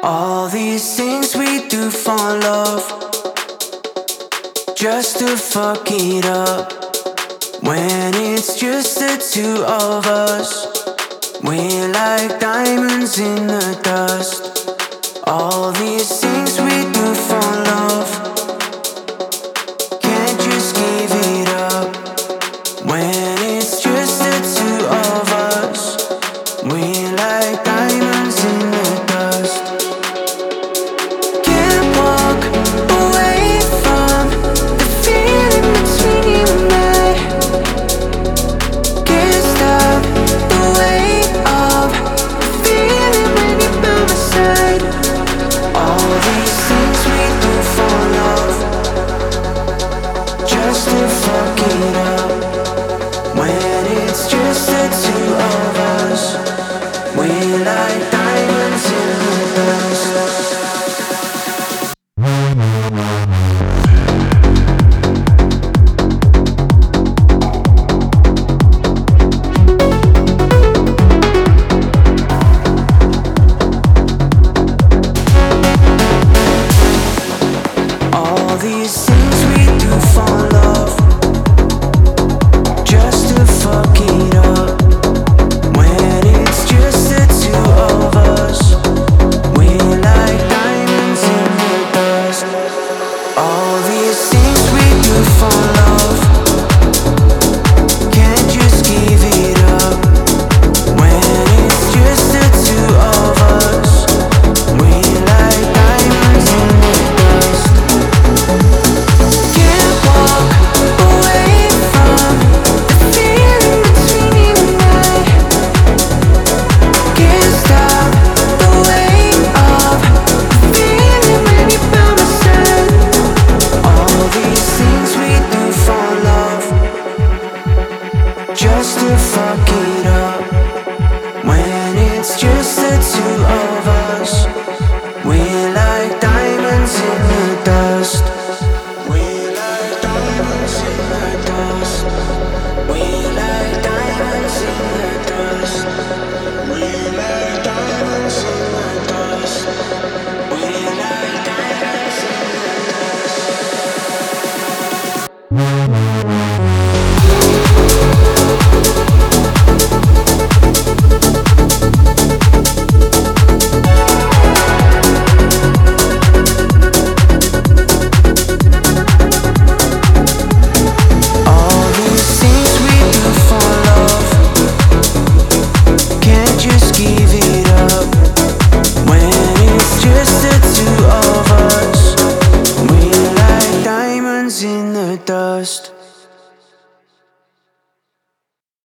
All these things we do for love, just to fuck it up. When it's just the two of us, we're like diamonds in the dust. All these things we do for love, can't just give it up. When it's just the two of us, we're like diamonds in the dust. Can't walk away from the feeling between you and I. Can't stop the weight of the feeling when you're by my side. All these things we do for love, just to fuck it up. When it's just the two of us, we're like diamonds in the dust. All these things we do for love, just to fuck it up. When it's just the two of us, we're like diamonds in the dust. All these things we do for love, can't just give it up. When it's just the two of us, we're like diamonds in the dust. Can't walk away from the feeling between you and I. Can't stop the weight of the feeling when you're by my side. All these things we do for love, just to fuck it up. When it's just the two of us, we're like diamonds in the dust. We're like diamonds in the dust. We're like diamonds in the dust. We're like diamonds in the dust. We're like diamonds in the All these things we do for love, can't just give it up. When it's just the two of us, we're like diamonds in the dust.